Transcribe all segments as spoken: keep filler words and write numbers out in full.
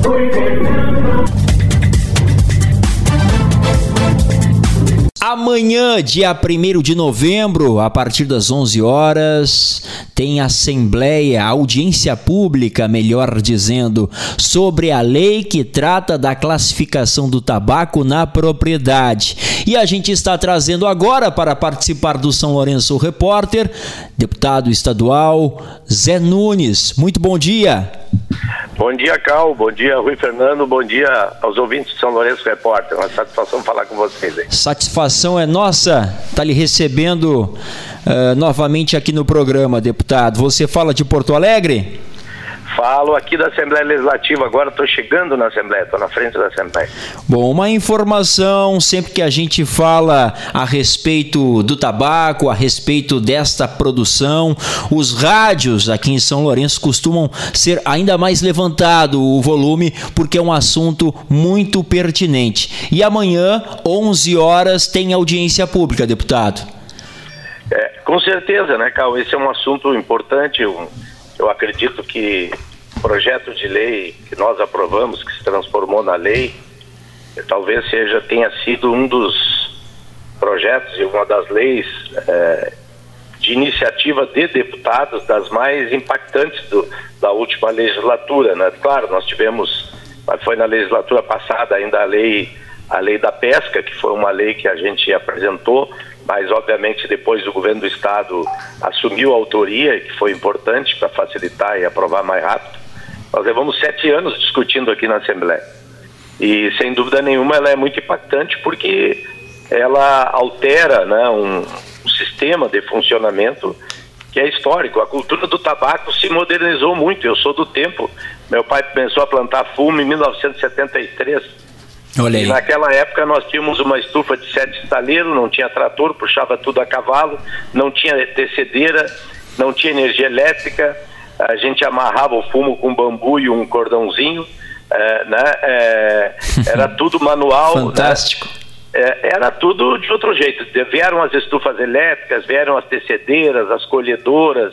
Amanhã, dia primeiro de novembro, a partir das onze horas, tem assembleia, audiência pública, melhor dizendo, sobre a lei que trata da classificação do tabaco na propriedade. E a gente está trazendo agora para participar do São Lourenço Repórter, deputado estadual Zé Nunes. Muito bom dia. Bom dia, Cal. Bom dia, Rui Fernando. Bom dia aos ouvintes de São Lourenço Repórter. Uma satisfação falar com vocês aí. Satisfação é nossa estar lhe recebendo uh, novamente aqui no programa, deputado. Você fala de Porto Alegre? Falo aqui da Assembleia Legislativa, agora estou chegando na Assembleia, estou na frente da Assembleia. Bom, uma informação, sempre que a gente fala a respeito do tabaco, a respeito desta produção, os rádios aqui em São Lourenço costumam ser ainda mais levantado o volume, porque é um assunto muito pertinente. E amanhã, onze horas, tem audiência pública, deputado. É, com certeza, né, Cal? Esse é um assunto importante. Um... Eu acredito que o projeto de lei que nós aprovamos, que se transformou na lei, talvez seja, tenha sido um dos projetos e uma das leis é, de iniciativa de deputados das mais impactantes do, da última legislatura, né? Claro, nós tivemos, foi na legislatura passada ainda a lei, a lei da pesca, que foi uma lei que a gente apresentou, mas obviamente depois o governo do estado assumiu a autoria, que foi importante para facilitar e aprovar mais rápido. Nós levamos sete anos discutindo aqui na Assembleia e sem dúvida nenhuma ela é muito impactante porque ela altera, né, um, um sistema de funcionamento que é histórico. A cultura do tabaco se modernizou muito. Eu sou do tempo, meu pai começou a plantar fumo em mil novecentos e setenta e três. Olha aí. E naquela época nós tínhamos uma estufa de sete estaleiros, não tinha trator, puxava tudo a cavalo, não tinha tecedeira, não tinha energia elétrica, a gente amarrava o fumo com bambu e um cordãozinho, é, né? é, era tudo manual. Fantástico. Né? É, era tudo de outro jeito. Vieram as estufas elétricas, vieram as tecedeiras, as colhedoras.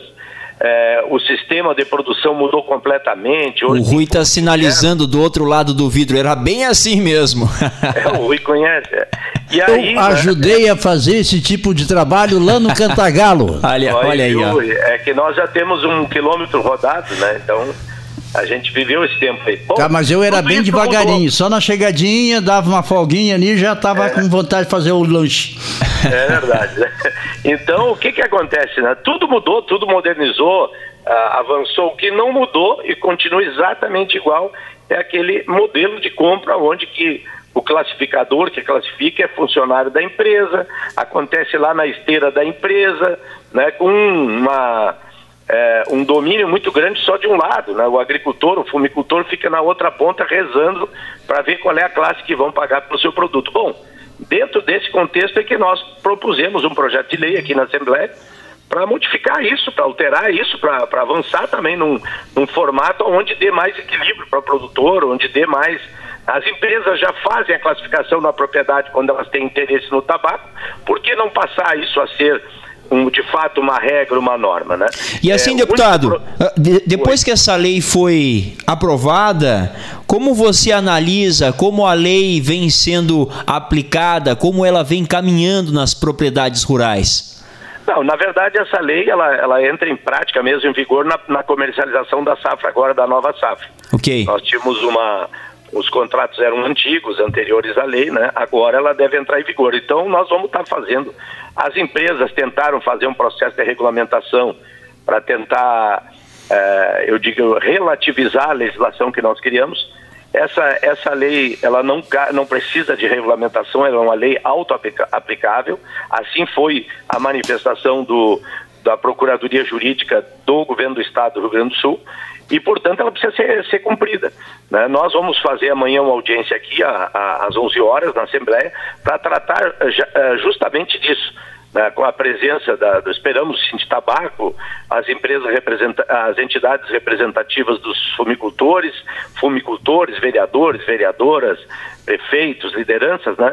É, o sistema de produção mudou completamente. Hoje, o Rui está sinalizando do outro lado do vidro, era bem assim mesmo. É, o Rui conhece. E aí, eu ajudei né, a fazer esse tipo de trabalho lá no Cantagalo. olha, olha aí, ó. É que nós já temos um quilômetro rodado, né? Então a gente viveu esse tempo aí. Bom, tá, mas eu era bem devagarinho, mudou. Só na chegadinha, dava uma folguinha ali e já estava é. com vontade de fazer o lanche. É verdade. Então, o que que acontece, né? Tudo mudou, tudo modernizou, uh, avançou. O que não mudou e continua exatamente igual é aquele modelo de compra onde que o classificador que classifica é funcionário da empresa, acontece lá na esteira da empresa, né, com uma... É, um domínio muito grande só de um lado, né? O agricultor, o fumicultor fica na outra ponta rezando para ver qual é a classe que vão pagar pelo seu produto. Bom, dentro desse contexto é que nós propusemos um projeto de lei aqui na Assembleia para modificar isso, para alterar isso, para avançar também num, num formato onde dê mais equilíbrio para o produtor, onde dê mais... As empresas já fazem a classificação na propriedade quando elas têm interesse no tabaco, por que não passar isso a ser... Um, de fato, uma regra, uma norma, né? E assim, é, deputado, pro... de, depois que essa lei foi aprovada, como você analisa como a lei vem sendo aplicada, como ela vem caminhando nas propriedades rurais? Não, na verdade, essa lei, ela, ela entra em prática mesmo, em vigor, na, na comercialização da safra agora, da nova safra. Ok. Nós tínhamos uma... Os contratos eram antigos, anteriores à lei, né? Agora ela deve entrar em vigor. Então, nós vamos estar fazendo... As empresas tentaram fazer um processo de regulamentação para tentar, eh, eu digo, relativizar a legislação que nós criamos. Essa, essa lei, ela não, não precisa de regulamentação, ela é uma lei auto-aplicável. Assim foi a manifestação do, da Procuradoria Jurídica do Governo do Estado do Rio Grande do Sul. E, portanto, ela precisa ser, ser cumprida, né? Nós vamos fazer amanhã uma audiência aqui a, a, às onze horas na Assembleia para tratar justamente disso, né? Com a presença da, do, esperamos, sim, de tabaco, as empresas representa, as entidades representativas dos fumicultores, fumicultores, vereadores, vereadoras, prefeitos, lideranças, né?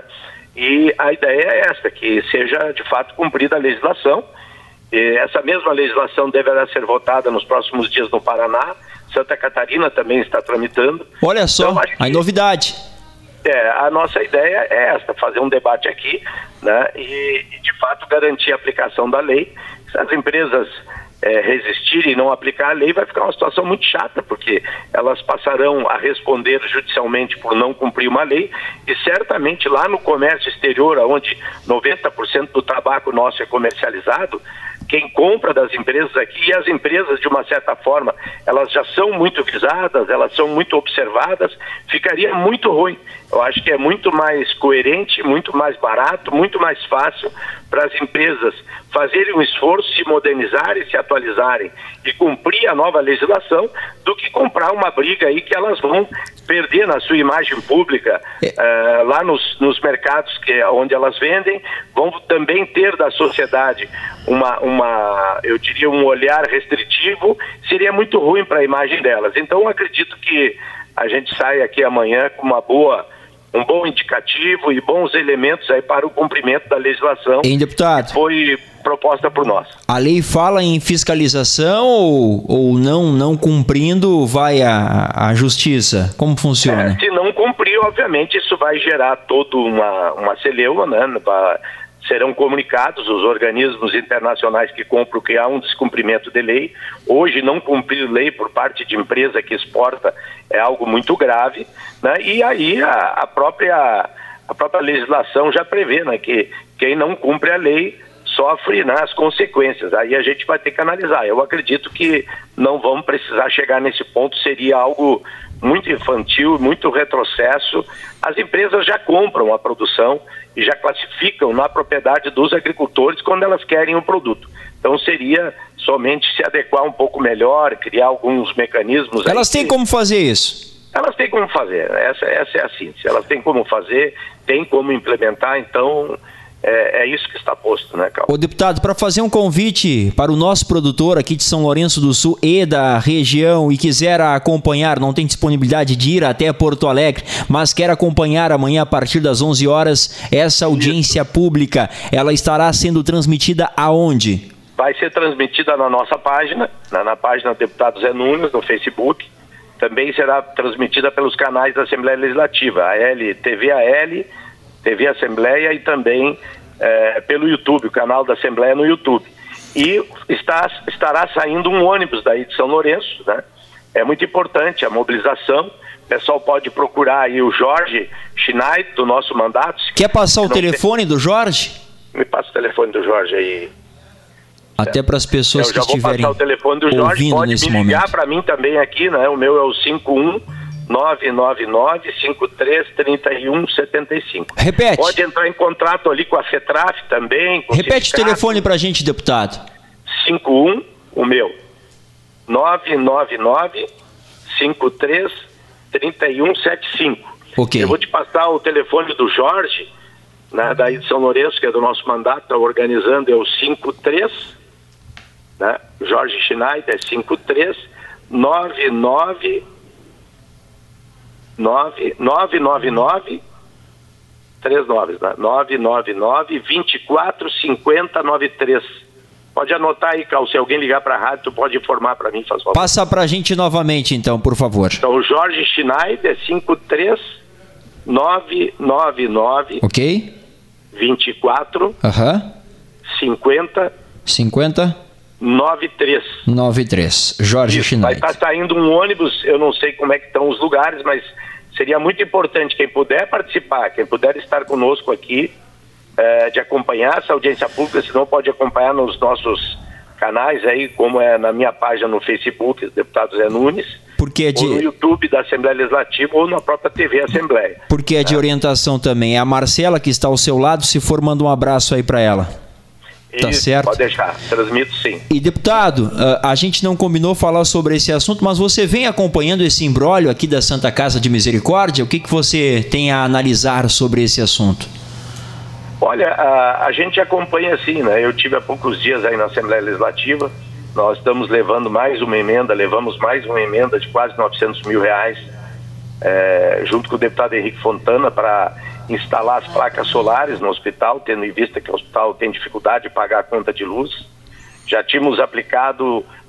E a ideia é esta, que seja de fato cumprida a legislação. Essa mesma legislação deverá ser votada nos próximos dias no Paraná, Santa Catarina também está tramitando. Olha só, então, a novidade. É, a nossa ideia é esta, fazer um debate aqui, né, e, e de fato garantir a aplicação da lei. Se as empresas é, resistirem e não aplicar a lei, vai ficar uma situação muito chata, porque elas passarão a responder judicialmente por não cumprir uma lei, e certamente lá no comércio exterior, onde noventa por cento do tabaco nosso é comercializado, quem compra das empresas aqui, e as empresas, de uma certa forma, elas já são muito visadas, elas são muito observadas, ficaria muito ruim. Eu acho que é muito mais coerente, muito mais barato, muito mais fácil para as empresas fazerem um esforço, se modernizarem, se atualizarem e cumprir a nova legislação, do que comprar uma briga aí que elas vão perder na sua imagem pública, é. uh, lá nos, nos mercados que, onde elas vendem, vão também ter da sociedade uma, uma, eu diria, um olhar restritivo, seria muito ruim para a imagem delas. Então, eu acredito que a gente sai aqui amanhã com uma boa, um bom indicativo e bons elementos aí para o cumprimento da legislação. Hein, deputado? Que foi proposta por nós. A lei fala em fiscalização ou, ou não, não cumprindo vai à, à justiça? Como funciona? É, se não cumprir, obviamente, isso vai gerar toda uma, uma celeuma, né? Serão comunicados os organismos internacionais que compram que há um descumprimento de lei. Hoje, não cumprir lei por parte de empresa que exporta é algo muito grave, né? E aí a, a, própria, a própria legislação já prevê, né, que quem não cumpre a lei sofre, né, as consequências. Aí a gente vai ter que analisar. Eu acredito que não vamos precisar chegar nesse ponto, seria algo muito infantil, muito retrocesso. As empresas já compram a produção e já classificam na propriedade dos agricultores quando elas querem o produto. Então seria somente se adequar um pouco melhor, criar alguns mecanismos. Elas têm que... como fazer isso? Elas têm como fazer, essa, essa é a síntese. Elas têm como fazer, têm como implementar, então é, é isso que está posto, né, Carlos? Ô, deputado, para fazer um convite para o nosso produtor aqui de São Lourenço do Sul e da região e quiser acompanhar, não tem disponibilidade de ir até Porto Alegre, mas quer acompanhar amanhã a partir das onze horas essa audiência isso. pública, ela estará sendo transmitida aonde? Vai ser transmitida na nossa página, na, na página do deputado Zé Nunes, no Facebook. Também será transmitida pelos canais da Assembleia Legislativa, a L, T V A L, T V Assembleia e também é, pelo YouTube, o canal da Assembleia no YouTube. E está, estará saindo um ônibus daí de São Lourenço, né? É muito importante a mobilização. O pessoal pode procurar aí o Jorge Schneider, do nosso mandato. Quer passar o telefone tem... do Jorge? Me passa o telefone do Jorge aí. Até para as pessoas que estiverem ouvindo nesse momento. Eu já vou passar o telefone do Jorge, pode me ligar para mim também aqui, né? O meu é o cinco um nove nove nove cinco três três um sete cinco. Repete. Pode entrar em contrato ali com a FETRAF também. Com Repete o, o telefone para a gente, deputado. cinco um, o meu, nove nove nove cinco três três um sete cinco. Ok. Eu vou te passar o telefone do Jorge, né, daí de São Lourenço, que é do nosso mandato, está organizando, é o cinco três, né, Jorge Schneider, é cinco três nove nove nove nove nove nove três nove, né? nove nove nove vinte e quatro cinquenta noventa e três. Pode anotar aí, Carlos, se alguém ligar para a rádio, tu pode informar para mim, faz favor. Passa para a gente novamente, então, por favor. Então, o Jorge Schneider é cinco três nove nove nove ok, vinte e quatro uhum. cinquenta cinquenta noventa e três. noventa e três. Jorge Isso, Schneider. vai estar saindo um ônibus, eu não sei como é que estão os lugares, mas seria muito importante quem puder participar, quem puder estar conosco aqui, é, de acompanhar essa audiência pública, se não pode acompanhar nos nossos canais aí, como é na minha página no Facebook, deputado Zé Nunes, porque é de... ou no YouTube da Assembleia Legislativa ou na própria T V Assembleia. Porque é de é. orientação também. É a Marcela que está ao seu lado, se for, manda um abraço aí para ela. Tá Isso, certo? Pode deixar, transmito sim. E deputado, a gente não combinou falar sobre esse assunto, mas você vem acompanhando esse imbróglio aqui da Santa Casa de Misericórdia? O que, que você tem a analisar sobre esse assunto? Olha, a, a gente acompanha sim, né? Eu tive há poucos dias aí na Assembleia Legislativa, nós estamos levando mais uma emenda, levamos mais uma emenda de quase novecentos mil reais, é, junto com o deputado Henrique Fontana, para instalar as placas solares no hospital, tendo em vista que o hospital tem dificuldade de pagar a conta de luz. Já tínhamos aplicado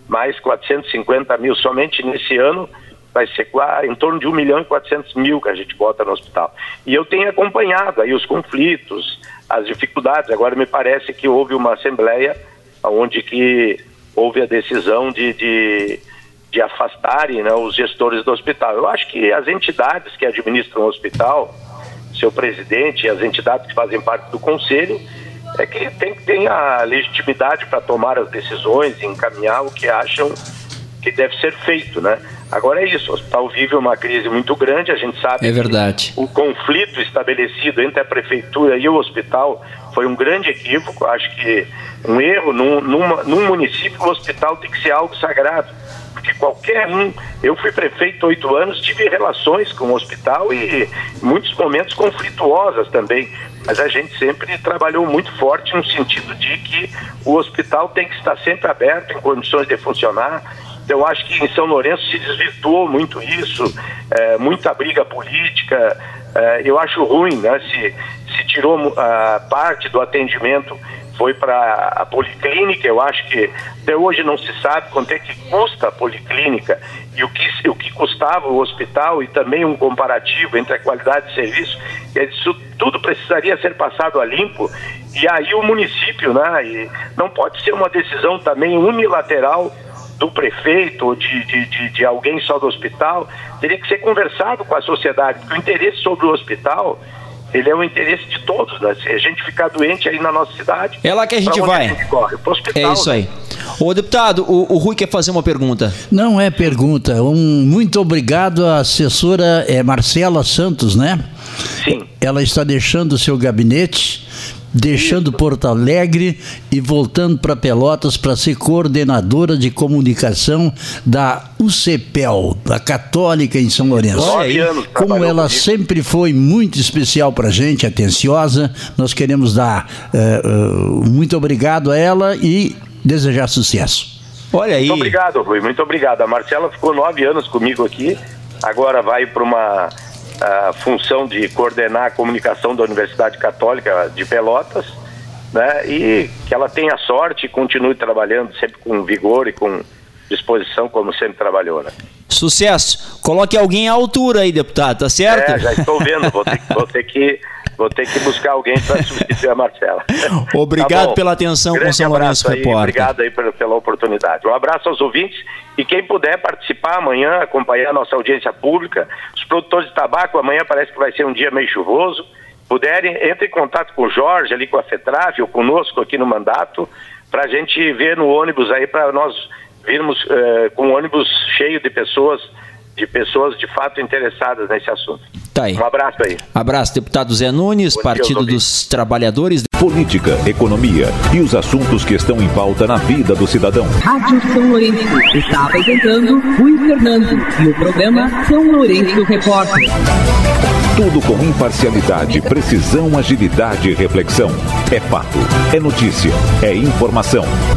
mais quatrocentos e cinquenta mil. Somente nesse ano vai ser em torno de um milhão e quatrocentos mil que a gente bota no hospital. E eu tenho acompanhado aí os conflitos, as dificuldades. Agora me parece que houve uma assembleia onde que houve a decisão de, de, de afastarem, né, os gestores do hospital. Eu acho que as entidades que administram o hospital, seu presidente e as entidades que fazem parte do conselho, é que tem que ter a legitimidade para tomar as decisões e encaminhar o que acham que deve ser feito, né? Agora é isso, o hospital vive uma crise muito grande, a gente sabe. É verdade. O conflito estabelecido entre a prefeitura e o hospital foi um grande equívoco. Acho que um erro num, numa, num município, o hospital tem que ser algo sagrado, porque qualquer um, eu fui prefeito oito anos, tive relações com o hospital e muitos momentos conflituosas também, mas a gente sempre trabalhou muito forte no sentido de que o hospital tem que estar sempre aberto, em condições de funcionar. Eu acho que em São Lourenço se desvirtuou muito isso, é, muita briga política. É, eu acho ruim, né? Se, se tirou a parte do atendimento, foi para a policlínica. Eu acho que até hoje não se sabe quanto é que custa a policlínica e o que, o que custava o hospital, e também um comparativo entre a qualidade de serviço. Isso tudo precisaria ser passado a limpo, e aí o município, né? E não pode ser uma decisão também unilateral do prefeito ou de, de, de, de alguém só do hospital. Teria que ser conversado com a sociedade, porque o interesse sobre o hospital, ele é o interesse de todos, né? Se a gente ficar doente aí na nossa cidade, é lá que a gente vai. A gente corre? Pro hospital, é isso, né? Aí. Ô deputado, o, o Rui quer fazer uma pergunta. Não é pergunta, um muito obrigado à assessora é, Marcela Santos, né? Sim. Ela está deixando o seu gabinete, deixando Isso. Porto Alegre e voltando para Pelotas para ser coordenadora de comunicação da U C P E L, da Católica em São Lourenço. Como ela sempre foi muito especial para a gente, atenciosa, nós queremos dar uh, uh, muito obrigado a ela e desejar sucesso. Olha aí. Muito obrigado, Rui, muito obrigado. A Marcela ficou nove anos comigo aqui, agora vai para uma a função de coordenar a comunicação da Universidade Católica de Pelotas, né? E que ela tenha sorte e continue trabalhando sempre com vigor e com disposição, como sempre trabalhou, né? Sucesso! Coloque alguém à altura aí, deputado, tá certo? É, já estou vendo, vou ter, vou ter que vou ter que buscar alguém para substituir a Marcela. Obrigado tá pela atenção com o São Lourenço Repórter. Obrigado aí pela, pela oportunidade. Um abraço aos ouvintes e quem puder participar amanhã, acompanhar a nossa audiência pública. Os produtores de tabaco, amanhã parece que vai ser um dia meio chuvoso. Puderem, entre em contato com o Jorge, ali com a FETRAV, ou conosco aqui no mandato, para a gente ver no ônibus aí, para nós virmos uh, com um ônibus cheio de pessoas, de pessoas de fato interessadas nesse assunto. Tá aí. Um abraço aí. Abraço, deputado Zé Nunes, Bom Partido dia, dos Trabalhadores. Política, economia e os assuntos que estão em pauta na vida do cidadão. Rádio São Lourenço está apresentando Rui Fernando e o programa São Lourenço Repórter. Tudo com imparcialidade, precisão, agilidade e reflexão. É fato, é notícia, é informação.